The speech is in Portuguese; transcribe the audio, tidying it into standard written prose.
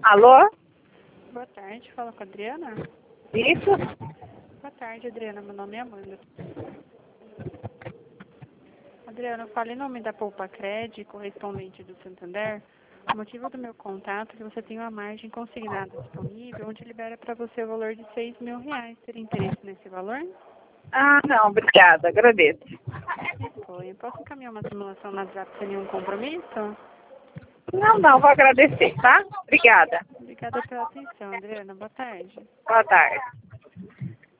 Alô? Boa tarde, fala com a Adriana? Isso? Boa tarde, Adriana, meu nome é Amanda. Adriana, eu falei em nome da Poupa Cred, correspondente do Santander. O motivo do meu contato é que você tem uma margem consignada disponível, onde libera para você o valor de R$ 6.000. Teria interesse nesse valor? Ah, não, obrigada, agradeço. Disponha. Posso encaminhar uma simulação no WhatsApp sem nenhum compromisso? Não, vou agradecer, tá? Obrigada. Obrigada pela atenção, Adriana. Boa tarde. Boa tarde.